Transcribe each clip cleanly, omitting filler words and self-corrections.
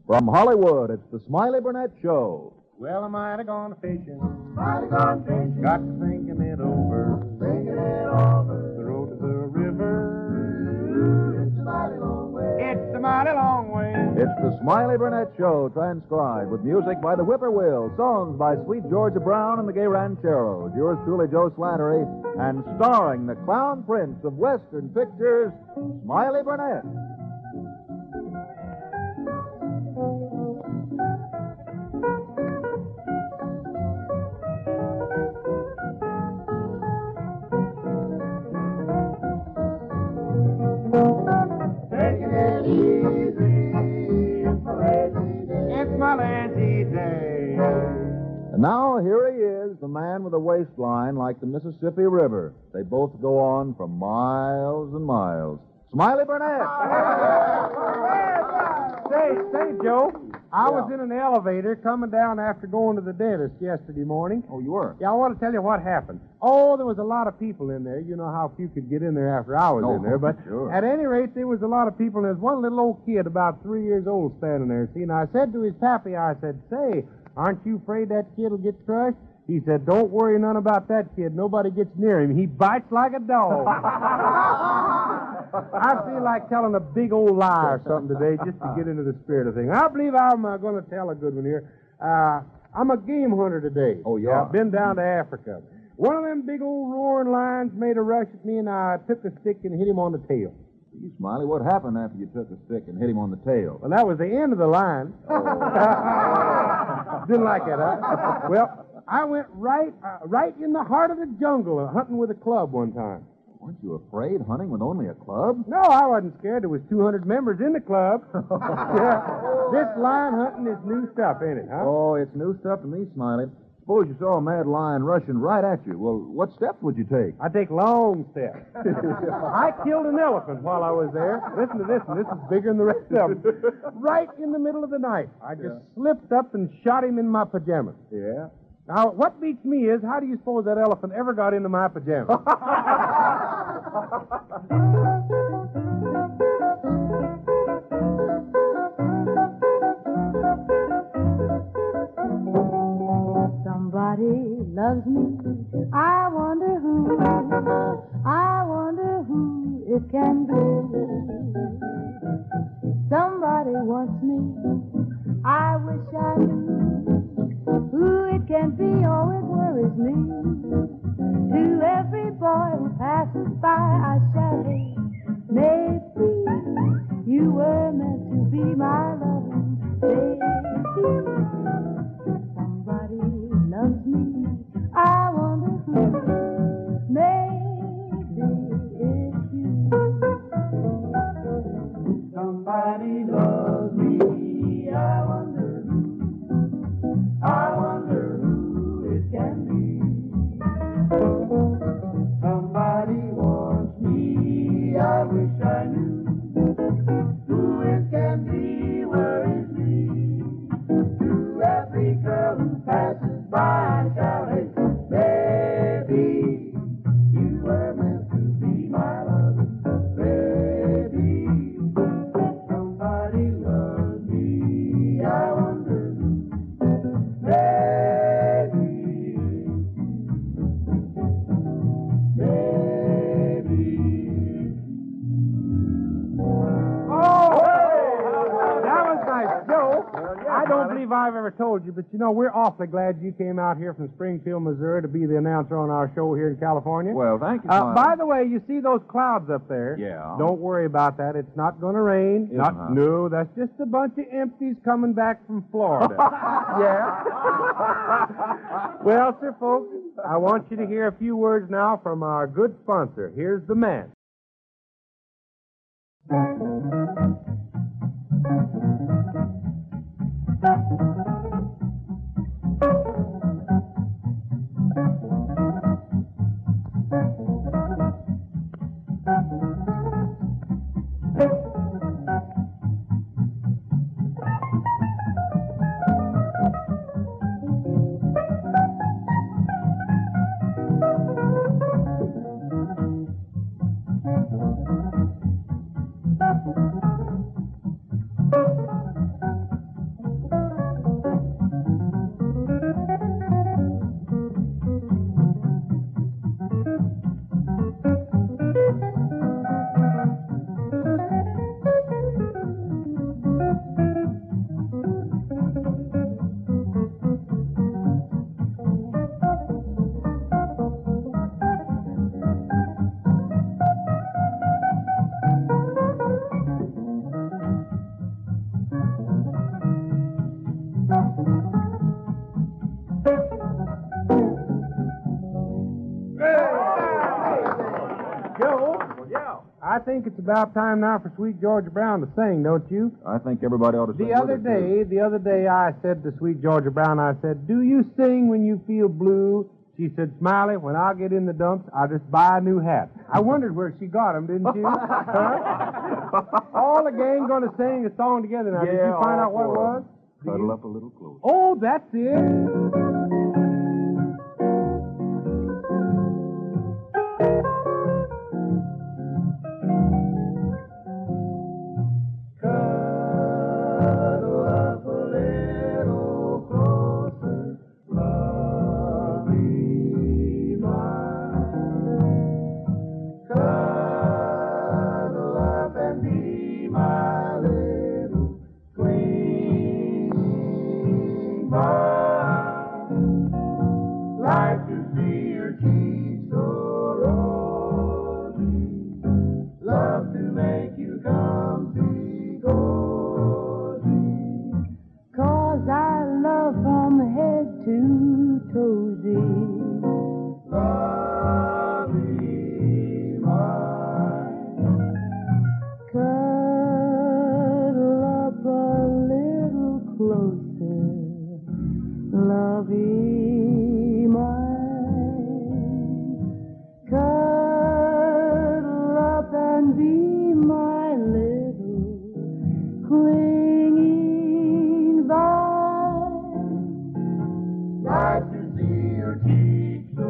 From Hollywood, it's the Smiley Burnett Show. Well, I might have gone fishing. Got to thinking it over. The road to the river. It's a mighty long way. It's the Smiley Burnett Show, transcribed with music by the Whippoorwills, songs by Sweet Georgia Brown and the Gay Rancheros, yours truly, Joe Slattery, and starring the Clown Prince of Western pictures, Smiley Burnett. And now, here he is, the man with a waistline like the Mississippi River. They both go on for miles and miles. Smiley Burnett! Say, Joe, I was in an elevator coming down after going to the dentist yesterday morning. Oh, you were? Yeah, I want to tell you what happened. Oh, there was a lot of people in there. You know how few could get in there after I was in there. But sure. At any rate, there was a lot of people, and there's one little old kid about 3 years old standing there. See, and I said to his pappy, I said, say, aren't you afraid that kid will get crushed? He said, don't worry none about that kid. Nobody gets near him. He bites like a dog. I feel like telling a big old lie or something today just to get into the spirit of things. I believe I'm going to tell a good one here. I'm a game hunter today. Oh, yeah? I've been down to Africa. One of them big old roaring lions made a rush at me, and I took a stick and hit him on the tail. You, Smiley, what happened after you took a stick and hit him on the tail? Well, that was the end of the line. Didn't like it, huh? Well, I went right in the heart of the jungle hunting with a club one time. Weren't you afraid hunting with only a club? No, I wasn't scared. There was 200 members in the club. Yeah. This lion hunting is new stuff, ain't it, huh? Oh, it's new stuff to me, Smiley. Suppose you saw a mad lion rushing right at you. Well, what steps would you take? I take long steps. I killed an elephant while I was there. Listen to this, and this is bigger than the rest of them. Right in the middle of the night, I just slipped up and shot him in my pajamas. Yeah? Now, what beats me is, how do you suppose that elephant ever got into my pajamas? Somebody loves me. I wonder who. I wonder who it can be. Somebody wants me. I wish I knew who it can be. Oh, it worries me. To every boy who passes by, I shall say, maybe you were meant to be my loving baby. Somebody loves me. I wonder who. Maybe it's you. Somebody loves me. I wonder who. I wonder who it can be. Somebody wants me. I wish I knew who it can be. Where is me? To every girl who passes by, I shout, hey, baby, you were meant to be my love. Baby, somebody loves me. I wonder who. Baby, baby. Oh, that was nice, Joe. I don't believe I've ever told you, but you know, we're awfully glad you came out here from Springfield, Missouri to be the announcer on our show here in California. Well, thank you, Smiley. By the way, you see those clouds up there? Yeah. Don't worry about that. It's not going to rain. No, that's just a bunch of empties coming back from Florida. Yeah. Well, sir, folks, I want you to hear a few words now from our good sponsor. Here's the man. think it's about time now for Sweet Georgia Brown to sing, don't you? I think everybody ought to sing The other with her, too. day, I said to Sweet Georgia Brown, I said, do you sing when you feel blue? She said, Smiley, when I get in the dumps, I'll just buy a new hat. I wondered where she got them, didn't you? Huh? All the gang going to sing a song together now. Did you find out what it was? Cuddle up a little closer. Oh, that's it. Cuddle up a little closer, love me mine. Cuddle up and be my little queen mine. Like to see your cheeks so rosy, love to make you comfy, cozy. 'Cause I love from head to toesy. Love me mine. Cuddle up a little closer, lovey mine. Cuddle up and be my little clinging vine. Like to see your cheeks so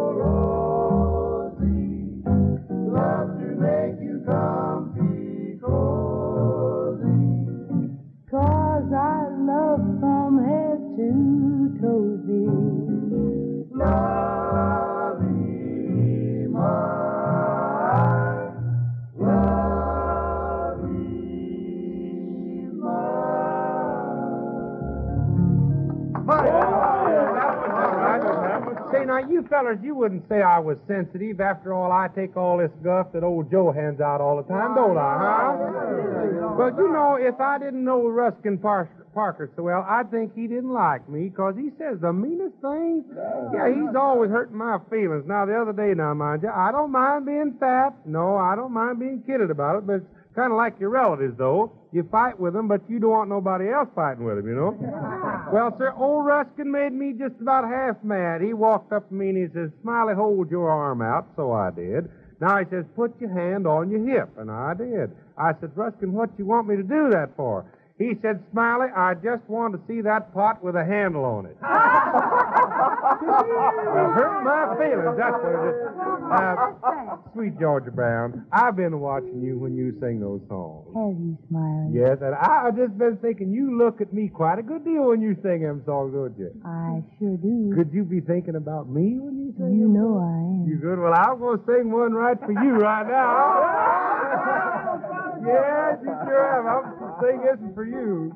rosy, love to make you comfy, cozy. 'Cause I love from head to toesy. Love me mine. Love me Say, now, you fellers, you wouldn't say I was sensitive. After all, I take all this guff that old Joe hands out all the time, don't I, huh? Well, you know, if I didn't know Ruskin Parker so well, I'd think he didn't like me, because he says the meanest things. Yeah, he's always hurting my feelings. Now, the other day, now, mind you, I don't mind being fat. No, I don't mind being kidded about it, but it's kind of like your relatives, though. You fight with them, but you don't want nobody else fighting with them, you know? Well, sir, old Ruskin made me just about half mad. He walked up to me and he says, Smiley, hold your arm out. So I did. Now he says, put your hand on your hip. And I did. I said, Ruskin, what you want me to do that for? He said, Smiley, I just want to see that pot with a handle on it. Well, hurt my feelings, that's what it is. Sweet Georgia Brown, I've been watching you when you sing those songs. Have you, Smiley? Yes, and I've just been thinking you look at me quite a good deal when you sing them songs, don't you? I sure do. Could you be thinking about me when you sing You them? know I am. You good? Well, I'm going to sing one right for you right now. Yes, you sure have. I'm going to sing this one for you.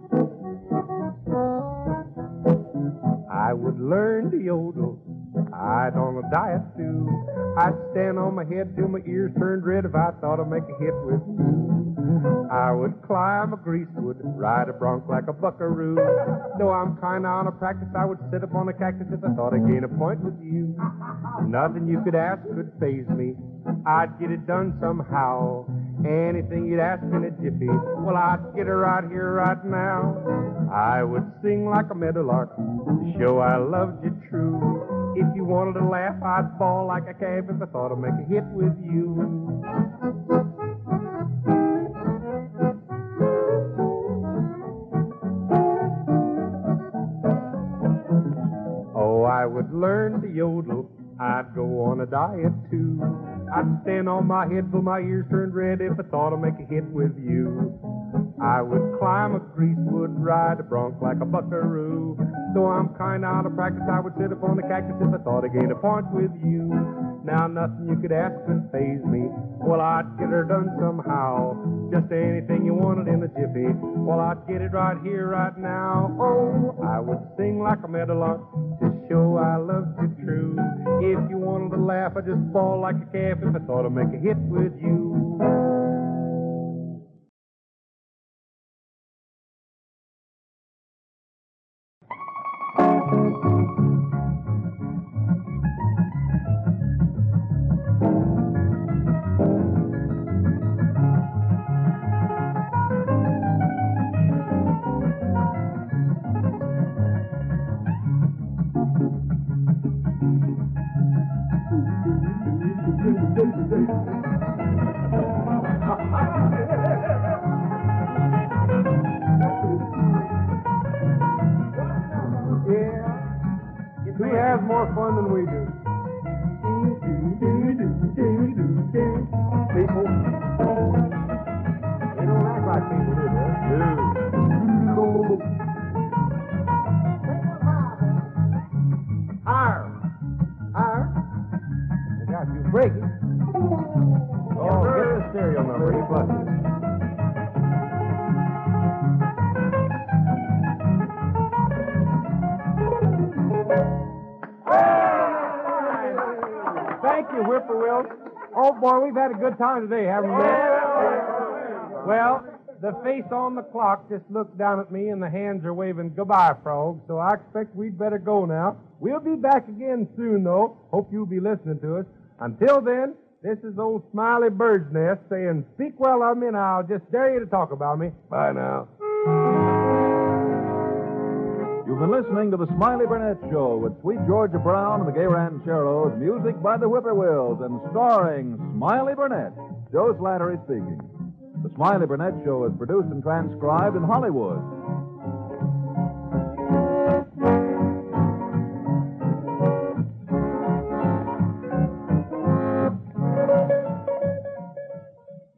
I would learn to yodel. I'd on a diet too. I'd stand on my head till my ears turned red if I thought I'd make a hit with you. I would climb a greasewood, ride a bronc like a buckaroo. Though I'm kind of out of practice, I would sit up on a cactus if I thought I'd gain a point with you. Nothing you could ask could faze me. I'd get it done somehow. Anything you'd ask in a jiffy, well, I'd get her right here, right now. I would sing like a meadowlark to show I loved you true. If you wanted to laugh, I'd bawl like a calf if I thought I'd make a hit with you. Oh, I would learn to yodel. I'd go on a diet, too. I'd stand on my head till my ears turned red if I thought I'd make a hit with you. I would climb a greasewood, ride a bronc like a buckaroo. Though I'm kind of out of practice, I would sit up on the cactus if I thought I'd gain a point with you. Now nothing you could ask could faze me. Well, I'd get her done somehow. Just anything you wanted in a jiffy. Well, I'd get it right here, right now. Oh, I would sing like a meadowlark to show I loved you true. If you wanted to laugh, I'd just bawl like a calf if I thought I'd make a hit with you. He has more fun than we do. People. They don't act like people, do they? Higher. Higher. I got you. Break it. Oh, get the serial number. He busted it. Thank you, Whippoorwill. Oh, boy, we've had a good time today, haven't we? Well, the face on the clock just looked down at me, and the hands are waving goodbye, Frog, so I expect we'd better go now. We'll be back again soon, though. Hope you'll be listening to us. Until then, this is old Smiley Bird's Nest saying, speak well of me, and I'll just dare you to talk about me. Bye now. You've been listening to the Smiley Burnett Show with Sweet Georgia Brown and the Gay Rancheros, music by the Whippoorwills, and starring Smiley Burnett. Joe Slattery speaking. The Smiley Burnett Show is produced and transcribed in Hollywood.